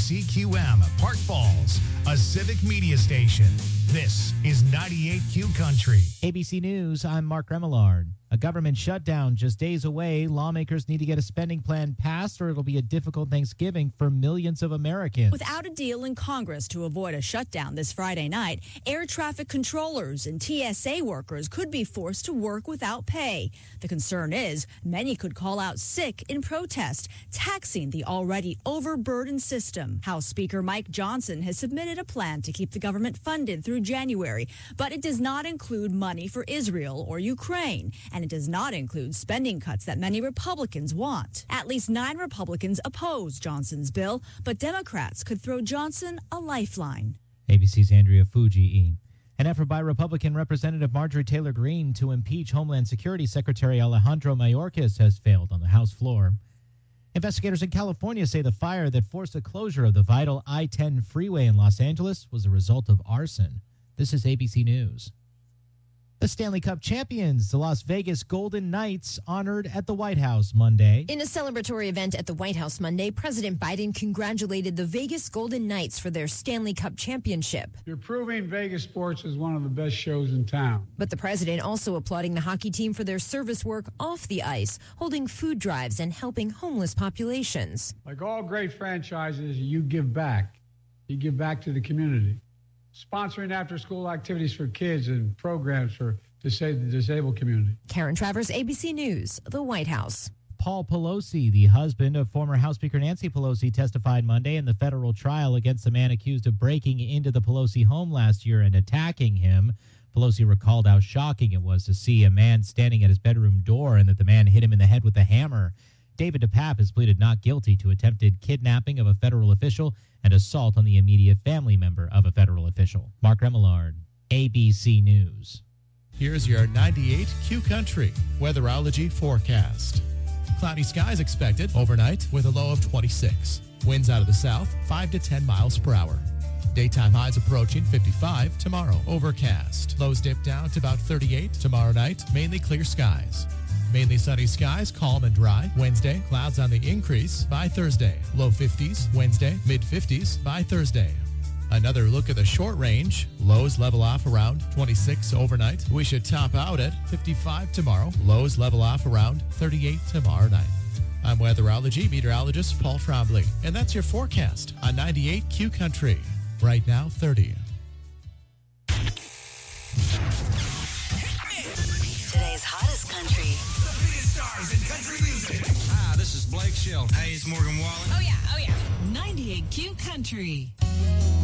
KCQM, Park Falls, a civic media station. This is 98Q Country. ABC News, I'm Mark Remillard. A government shutdown just days away. Lawmakers need to get a spending plan passed or it'll be a difficult Thanksgiving for millions of Americans. Without a deal in Congress to avoid a shutdown this Friday night, air traffic controllers and TSA workers could be forced to work without pay. The concern is many could call out sick in protest, taxing the already overburdened system. House Speaker Mike Johnson has submitted a plan to keep the government funded through January, but it does not include money for Israel or Ukraine, and it does not include spending cuts that many Republicans want. At least 9 Republicans oppose Johnson's bill, but Democrats could throw Johnson a lifeline. ABC's Andrea Fujii. An effort by Republican Representative Marjorie Taylor Greene to impeach Homeland Security Secretary Alejandro Mayorkas has failed on the House floor. Investigators in California say the fire that forced the closure of the vital I-10 freeway in Los Angeles was a result of arson. This is ABC News. The Stanley Cup champions, the Las Vegas Golden Knights, honored at the White House Monday. In a celebratory event at the White House Monday, President Biden congratulated the Vegas Golden Knights for their Stanley Cup championship. You're proving Vegas sports is one of the best shows in town. But the president also applauding the hockey team for their service work off the ice, holding food drives and helping homeless populations. Like all great franchises, you give back. You give back to the community. Sponsoring after-school activities for kids and programs for the disabled community. Karen Travers, ABC News, the White House. Paul Pelosi, the husband of former House Speaker Nancy Pelosi, testified Monday in the federal trial against the man accused of breaking into the Pelosi home last year and attacking him. Pelosi recalled how shocking it was to see a man standing at his bedroom door and that the man hit him in the head with a hammer. David DePape has pleaded not guilty to attempted kidnapping of a federal official and assault on the immediate family member of a federal official. Mark Remillard, ABC News. Here's your 98Q Country weatherology forecast. Cloudy skies expected overnight with a low of 26. Winds out of the south 5 to 10 miles per hour. Daytime highs approaching 55 tomorrow. Overcast. Lows dip down to about 38 tomorrow night. Mainly clear skies. Mainly sunny skies, calm and dry. Wednesday, clouds on the increase by Thursday. Low 50s Wednesday, mid 50s by Thursday. Another look at the short range. Lows level off around 26 overnight. We should top out at 55 tomorrow. Lows level off around 38 tomorrow night. I'm weatherology meteorologist Paul Trombley, and that's your forecast on 98Q Country. Right now, 30. Today's hottest country. The biggest stars in country music. Hi, this is Blake Shelton. Hey, it's Morgan Wallen. Oh, yeah. 98Q Country.